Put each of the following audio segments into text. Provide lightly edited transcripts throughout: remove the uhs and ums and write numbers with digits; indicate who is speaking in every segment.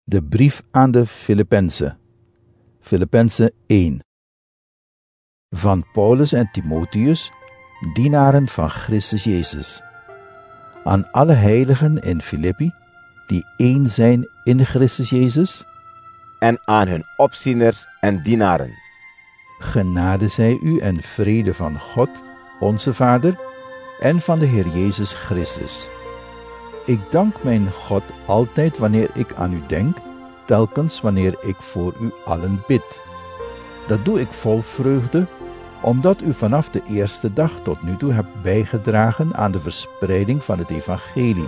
Speaker 1: De brief aan de Filippenzen. Filippenzen 1. Van Paulus en Timotheus, dienaren van Christus Jezus. Aan alle heiligen in Filippi, die één zijn in Christus Jezus.
Speaker 2: En aan hun opzieners en dienaren.
Speaker 1: Genade zij u en vrede van God, onze Vader, en van de Heer Jezus Christus. Ik dank mijn God altijd wanneer ik aan u denk, telkens wanneer ik voor u allen bid. Dat doe ik vol vreugde, omdat u vanaf de eerste dag tot nu toe hebt bijgedragen aan de verspreiding van het evangelie.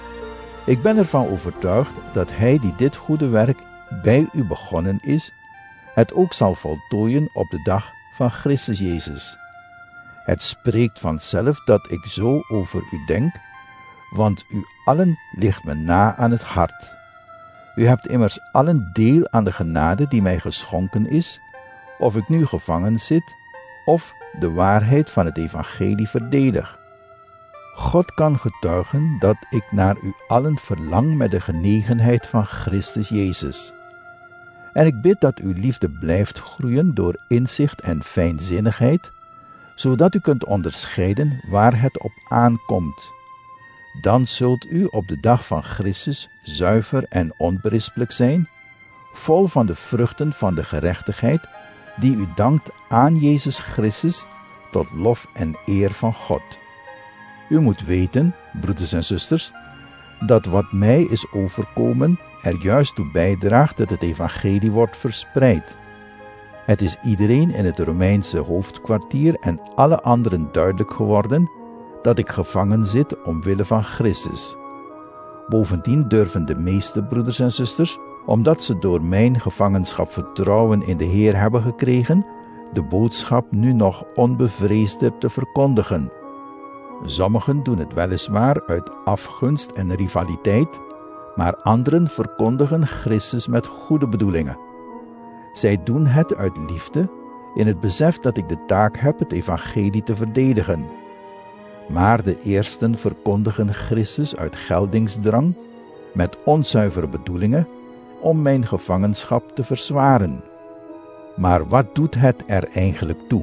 Speaker 1: Ik ben ervan overtuigd dat hij die dit goede werk bij u begonnen is, het ook zal voltooien op de dag van Christus Jezus. Het spreekt vanzelf dat ik zo over u denk, want u allen ligt me na aan het hart. U hebt immers allen deel aan de genade die mij geschonken is, of ik nu gevangen zit, of de waarheid van het evangelie verdedig. God kan getuigen dat ik naar u allen verlang met de genegenheid van Christus Jezus. En ik bid dat uw liefde blijft groeien door inzicht en fijnzinnigheid, zodat u kunt onderscheiden waar het op aankomt. Dan zult u op de dag van Christus zuiver en onberispelijk zijn, vol van de vruchten van de gerechtigheid, die u dankt aan Jezus Christus, tot lof en eer van God. U moet weten, broeders en zusters, dat wat mij is overkomen er juist toe bijdraagt dat het evangelie wordt verspreid. Het is iedereen in het Romeinse hoofdkwartier en alle anderen duidelijk geworden dat ik gevangen zit omwille van Christus. Bovendien durven de meeste broeders en zusters, omdat ze door mijn gevangenschap vertrouwen in de Heer hebben gekregen, de boodschap nu nog onbevreesder te verkondigen. Sommigen doen het weliswaar uit afgunst en rivaliteit, maar anderen verkondigen Christus met goede bedoelingen. Zij doen het uit liefde, in het besef dat ik de taak heb het evangelie te verdedigen. Maar de eersten verkondigen Christus uit geldingsdrang, met onzuivere bedoelingen, om mijn gevangenschap te verzwaren. Maar wat doet het er eigenlijk toe?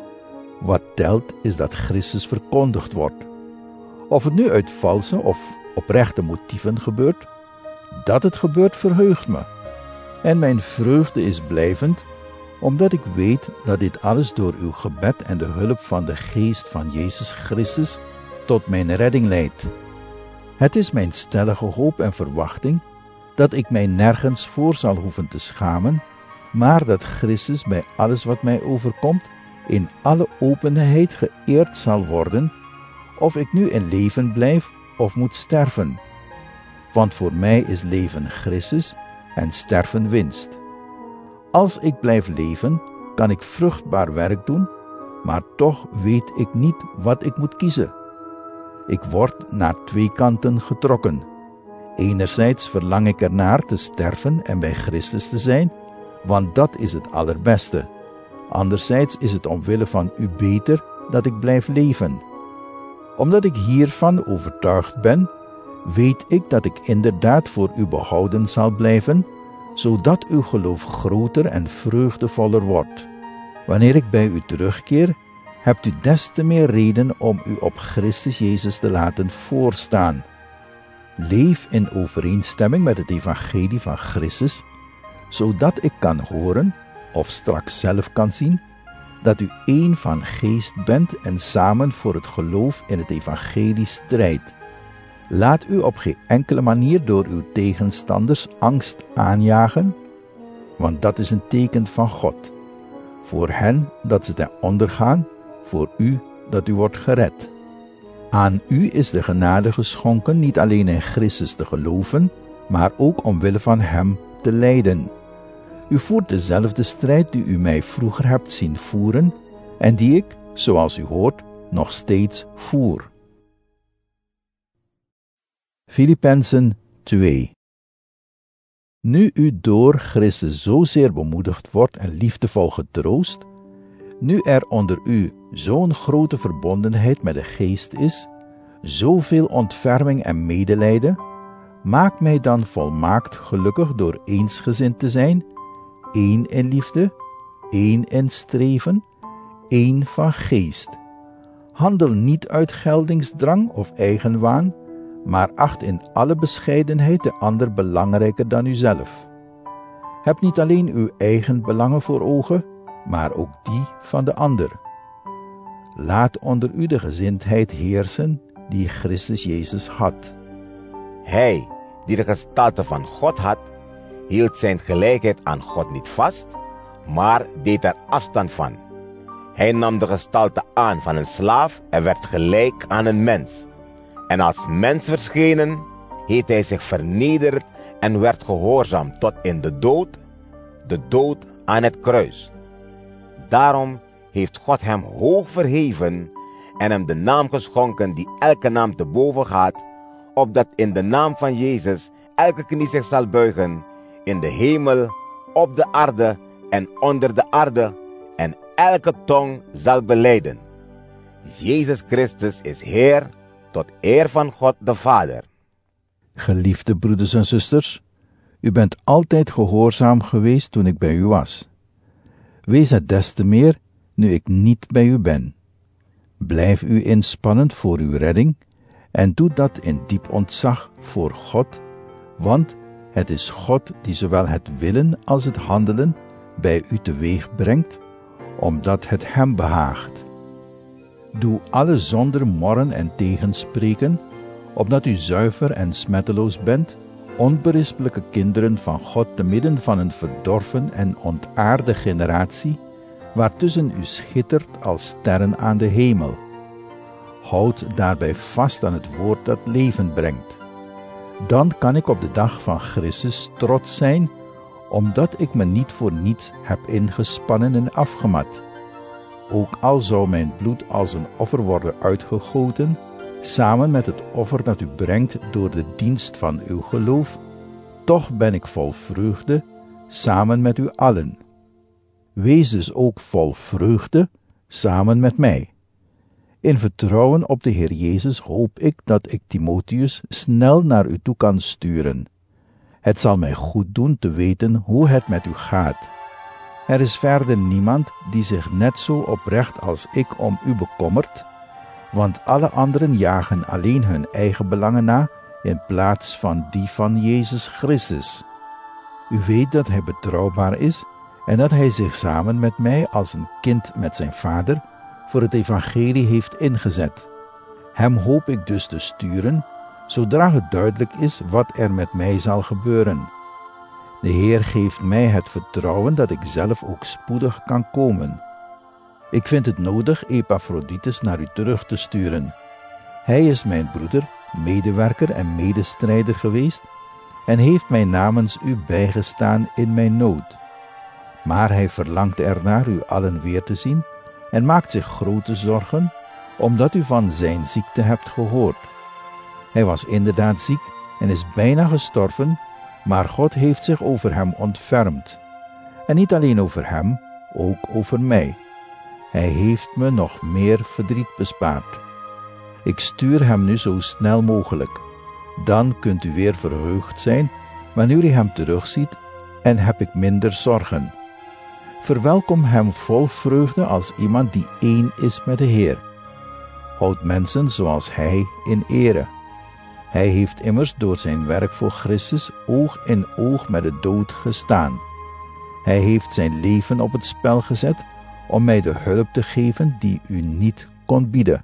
Speaker 1: Wat telt is dat Christus verkondigd wordt. Of het nu uit valse of oprechte motieven gebeurt, dat het gebeurt verheugt me. En mijn vreugde is blijvend, omdat ik weet dat dit alles door uw gebed en de hulp van de Geest van Jezus Christus tot mijn redding leidt. Het is mijn stellige hoop en verwachting dat ik mij nergens voor zal hoeven te schamen, maar dat Christus bij alles wat mij overkomt in alle openheid geëerd zal worden, of ik nu in leven blijf of moet sterven. Want voor mij is leven Christus en sterven winst. Als ik blijf leven, kan ik vruchtbaar werk doen, maar toch weet ik niet wat ik moet kiezen. Ik word naar twee kanten getrokken. Enerzijds verlang ik ernaar te sterven en bij Christus te zijn, want dat is het allerbeste. Anderzijds is het omwille van u beter dat ik blijf leven. Omdat ik hiervan overtuigd ben, weet ik dat ik inderdaad voor u behouden zal blijven, zodat uw geloof groter en vreugdevoller wordt. Wanneer ik bij u terugkeer, hebt u des te meer reden om u op Christus Jezus te laten voorstaan. Leef in overeenstemming met het evangelie van Christus, zodat ik kan horen, of straks zelf kan zien, dat u één van geest bent en samen voor het geloof in het evangelie strijdt. Laat u op geen enkele manier door uw tegenstanders angst aanjagen, want dat is een teken van God. Voor hen dat ze ten onder gaan, voor u dat u wordt gered. Aan u is de genade geschonken niet alleen in Christus te geloven, maar ook omwille van hem te lijden. U voert dezelfde strijd die u mij vroeger hebt zien voeren en die ik, zoals u hoort, nog steeds voer. Filippenzen 2. Nu u door Christus zozeer bemoedigd wordt en liefdevol getroost, nu er onder u zo'n grote verbondenheid met de Geest is, zoveel ontferming en medelijden, Maak mij dan volmaakt gelukkig door eensgezind te zijn, één in liefde, één in streven, één van geest. Handel niet uit geldingsdrang of eigenwaan, maar acht in alle bescheidenheid de ander belangrijker dan uzelf. Heb niet alleen uw eigen belangen voor ogen, maar ook die van de ander. Laat onder u de gezindheid heersen die Christus Jezus had.
Speaker 2: Hij, die de gestalte van God had, hield zijn gelijkheid aan God niet vast, maar deed er afstand van. Hij nam de gestalte aan van een slaaf en werd gelijk aan een mens. En als mens verschenen, heeft hij zich vernederd en werd gehoorzaam tot in de dood aan het kruis. Daarom heeft God hem hoog verheven en hem de naam geschonken die elke naam te boven gaat, opdat in de naam van Jezus elke knie zich zal buigen, in de hemel, op de aarde en onder de aarde, en elke tong zal belijden: Jezus Christus is Heer, tot eer van God de Vader.
Speaker 1: Geliefde broeders en zusters, u bent altijd gehoorzaam geweest toen ik bij u was. Wees het des te meer nu ik niet bij u ben. Blijf u inspannend voor uw redding en doe dat in diep ontzag voor God, want het is God die zowel het willen als het handelen bij u teweeg brengt, omdat het hem behaagt. Doe alles zonder morren en tegenspreken, opdat u zuiver en smetteloos bent, onberispelijke kinderen van God te midden van een verdorven en ontaarde generatie, waartussen u schittert als sterren aan de hemel. Houd daarbij vast aan het woord dat leven brengt. Dan kan ik op de dag van Christus trots zijn, omdat ik me niet voor niets heb ingespannen en afgemat. Ook al zou mijn bloed als een offer worden uitgegoten, samen met het offer dat u brengt door de dienst van uw geloof, toch ben ik vol vreugde, samen met u allen. Wees dus ook vol vreugde, samen met mij. In vertrouwen op de Heer Jezus hoop ik dat ik Timotheus snel naar u toe kan sturen. Het zal mij goed doen te weten hoe het met u gaat. Er is verder niemand die zich net zo oprecht als ik om u bekommert, want alle anderen jagen alleen hun eigen belangen na in plaats van die van Jezus Christus. U weet dat hij betrouwbaar is en dat hij zich samen met mij als een kind met zijn vader voor het evangelie heeft ingezet. Hem hoop ik dus te sturen, zodra het duidelijk is wat er met mij zal gebeuren. De Heer geeft mij het vertrouwen dat ik zelf ook spoedig kan komen. Ik vind het nodig Epaphroditus naar u terug te sturen. Hij is mijn broeder, medewerker en medestrijder geweest en heeft mij namens u bijgestaan in mijn nood. Maar hij verlangt ernaar u allen weer te zien en maakt zich grote zorgen, omdat u van zijn ziekte hebt gehoord. Hij was inderdaad ziek en is bijna gestorven, maar God heeft zich over hem ontfermd. En niet alleen over hem, ook over mij. Hij heeft me nog meer verdriet bespaard. Ik stuur hem nu zo snel mogelijk. Dan kunt u weer verheugd zijn, wanneer u hem terugziet, en heb ik minder zorgen. Verwelkom hem vol vreugde als iemand die één is met de Heer. Houd mensen zoals hij in ere. Hij heeft immers door zijn werk voor Christus oog in oog met de dood gestaan. Hij heeft zijn leven op het spel gezet om mij de hulp te geven die u niet kon bieden.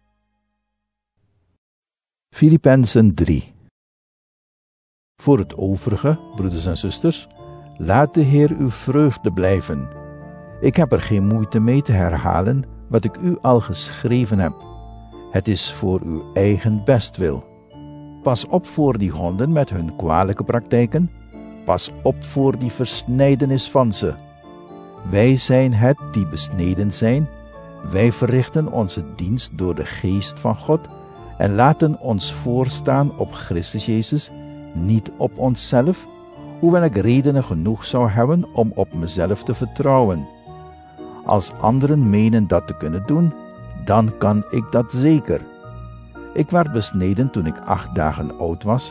Speaker 1: Filippenzen 3. Voor het overige, broeders en zusters, laat de Heer uw vreugde blijven. Ik heb er geen moeite mee te herhalen wat ik u al geschreven heb. Het is voor uw eigen bestwil. Pas op voor die honden met hun kwalijke praktijken. Pas op voor die versnijdenis van ze. Wij zijn het die besneden zijn. Wij verrichten onze dienst door de geest van God en laten ons voorstaan op Christus Jezus, niet op onszelf, hoewel ik redenen genoeg zou hebben om op mezelf te vertrouwen. Als anderen menen dat te kunnen doen, dan kan ik dat zeker. Ik werd besneden toen ik 8 dagen oud was,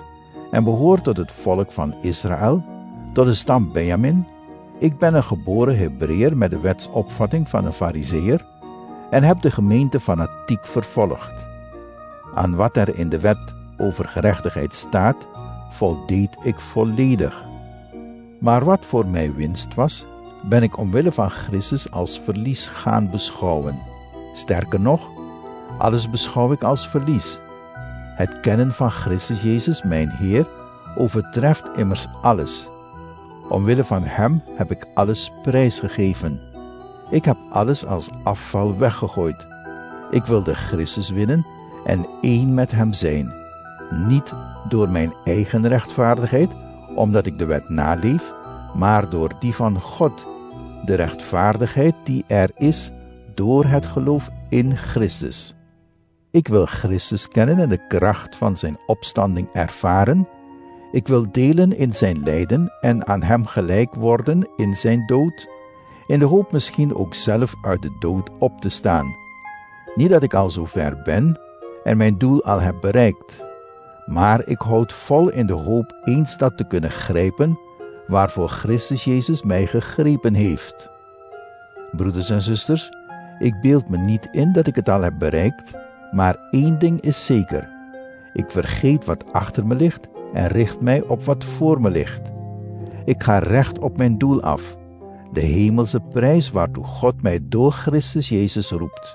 Speaker 1: en behoor tot het volk van Israël, tot de stam Benjamin. Ik ben een geboren Hebreeër met de wetsopvatting van een Farizeeër en heb de gemeente fanatiek vervolgd. Aan wat er in de wet over gerechtigheid staat, voldeed ik volledig. Maar wat voor mij winst was, ben ik omwille van Christus als verlies gaan beschouwen. Sterker nog, alles beschouw ik als verlies. Het kennen van Christus Jezus, mijn Heer, overtreft immers alles. Omwille van Hem heb ik alles prijsgegeven. Ik heb alles als afval weggegooid. Ik wilde Christus winnen en één met Hem zijn. Niet door mijn eigen rechtvaardigheid, omdat ik de wet naleef, maar door die van God, de rechtvaardigheid die er is door het geloof in Christus. Ik wil Christus kennen en de kracht van zijn opstanding ervaren. Ik wil delen in zijn lijden en aan hem gelijk worden in zijn dood, in de hoop misschien ook zelf uit de dood op te staan. Niet dat ik al zo ver ben en mijn doel al heb bereikt, maar ik houd vol in de hoop eens dat te kunnen grijpen, waarvoor Christus Jezus mij gegrepen heeft. Broeders en zusters, ik beeld me niet in dat ik het al heb bereikt, maar één ding is zeker. Ik vergeet wat achter me ligt en richt mij op wat voor me ligt. Ik ga recht op mijn doel af, de hemelse prijs waartoe God mij door Christus Jezus roept.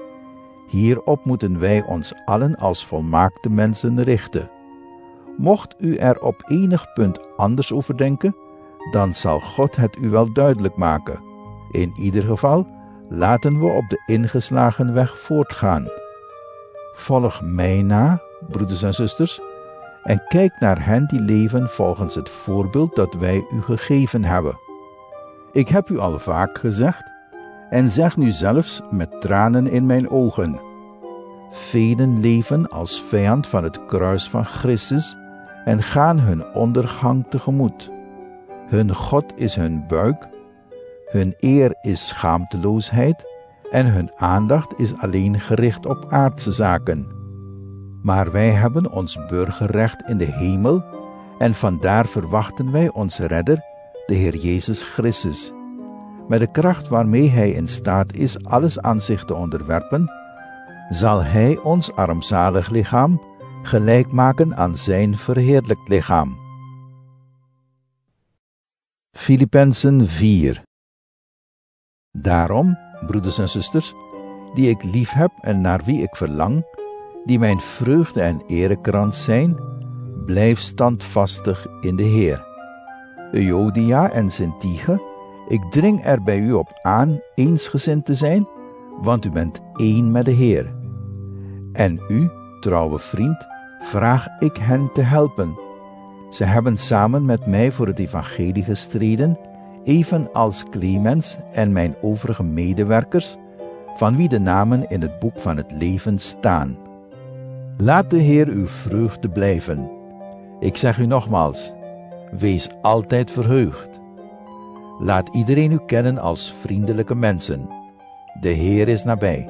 Speaker 1: Hierop moeten wij ons allen als volmaakte mensen richten. Mocht u er op enig punt anders over denken, dan zal God het u wel duidelijk maken. In ieder geval, laten we op de ingeslagen weg voortgaan. Volg mij na, broeders en zusters, en kijk naar hen die leven volgens het voorbeeld dat wij u gegeven hebben. Ik heb u al vaak gezegd, en zeg nu zelfs met tranen in mijn ogen. Velen leven als vijand van het kruis van Christus en gaan hun ondergang tegemoet. Hun God is hun buik, hun eer is schaamteloosheid en hun aandacht is alleen gericht op aardse zaken. Maar wij hebben ons burgerrecht in de hemel en vandaar verwachten wij onze redder, de Heer Jezus Christus. Met de kracht waarmee Hij in staat is alles aan zich te onderwerpen, zal Hij ons armzalig lichaam gelijk maken aan zijn verheerlijkt lichaam. Filippenzen 4. Daarom, broeders en zusters, die ik lief heb en naar wie ik verlang, die mijn vreugde en erekrans zijn, blijf standvastig in de Heer. Euodia en Syntyche, ik dring er bij u op aan eensgezind te zijn, want u bent één met de Heer. En u, trouwe vriend, vraag ik hen te helpen. Ze hebben samen met mij voor het evangelie gestreden, evenals Clemens en mijn overige medewerkers, van wie de namen in het boek van het leven staan. Laat de Heer uw vreugde blijven. Ik zeg u nogmaals, wees altijd verheugd. Laat iedereen u kennen als vriendelijke mensen. De Heer is nabij.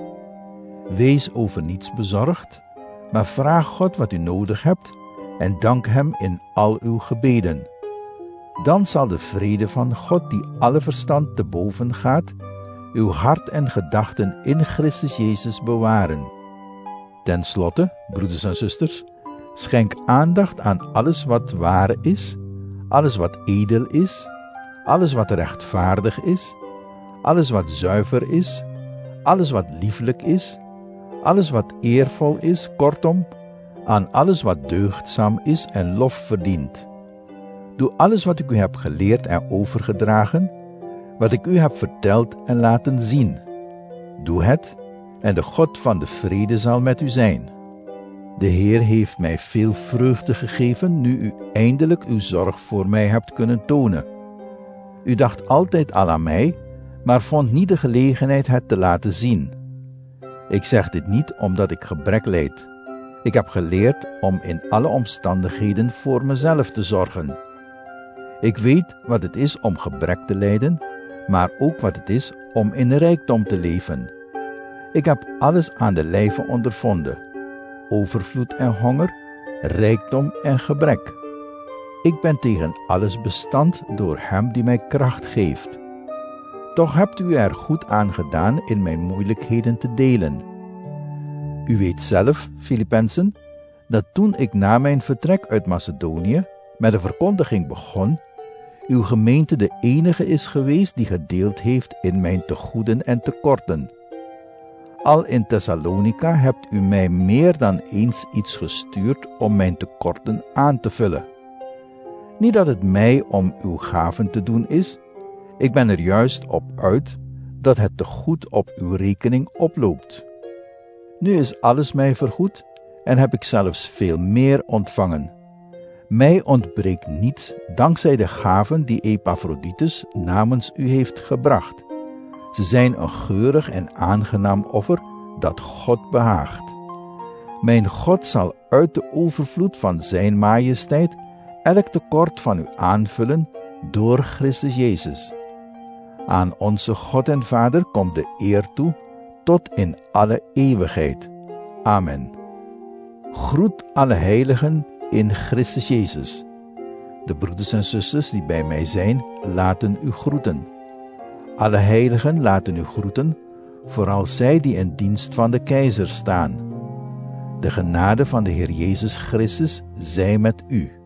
Speaker 1: Wees over niets bezorgd, maar vraag God wat u nodig hebt en dank Hem in al uw gebeden. Dan zal de vrede van God, die alle verstand te boven gaat, uw hart en gedachten in Christus Jezus bewaren. Ten slotte, broeders en zusters, schenk aandacht aan alles wat waar is, alles wat edel is, alles wat rechtvaardig is, alles wat zuiver is, alles wat lieflijk is, alles wat eervol is, kortom, aan alles wat deugdzaam is en lof verdient. Doe alles wat ik u heb geleerd en overgedragen, wat ik u heb verteld en laten zien. Doe het, en de God van de vrede zal met u zijn. De Heer heeft mij veel vreugde gegeven, nu u eindelijk uw zorg voor mij hebt kunnen tonen. U dacht altijd al aan mij, maar vond niet de gelegenheid het te laten zien. Ik zeg dit niet omdat ik gebrek lijd. Ik heb geleerd om in alle omstandigheden voor mezelf te zorgen. Ik weet wat het is om gebrek te lijden, maar ook wat het is om in rijkdom te leven. Ik heb alles aan de lijve ondervonden: overvloed en honger, rijkdom en gebrek. Ik ben tegen alles bestand door hem die mij kracht geeft. Toch hebt u er goed aan gedaan in mijn moeilijkheden te delen. U weet zelf, Filippenzen, dat toen ik na mijn vertrek uit Macedonië met de verkondiging begon, uw gemeente de enige is geweest die gedeeld heeft in mijn tegoeden en tekorten. Al in Thessalonica hebt u mij meer dan eens iets gestuurd om mijn tekorten aan te vullen. Niet dat het mij om uw gaven te doen is, ik ben er juist op uit dat het tegoed op uw rekening oploopt. Nu is alles mij vergoed en heb ik zelfs veel meer ontvangen. Mij ontbreekt niets dankzij de gaven die Epaphroditus namens u heeft gebracht. Ze zijn een geurig en aangenaam offer dat God behaagt. Mijn God zal uit de overvloed van zijn majesteit elk tekort van u aanvullen door Christus Jezus. Aan onze God en Vader komt de eer toe tot in alle eeuwigheid. Amen. Groet alle heiligen in Christus Jezus. De broeders en zusters die bij mij zijn, laten u groeten. Alle heiligen laten u groeten, vooral zij die in dienst van de keizer staan. De genade van de Heer Jezus Christus zij met u.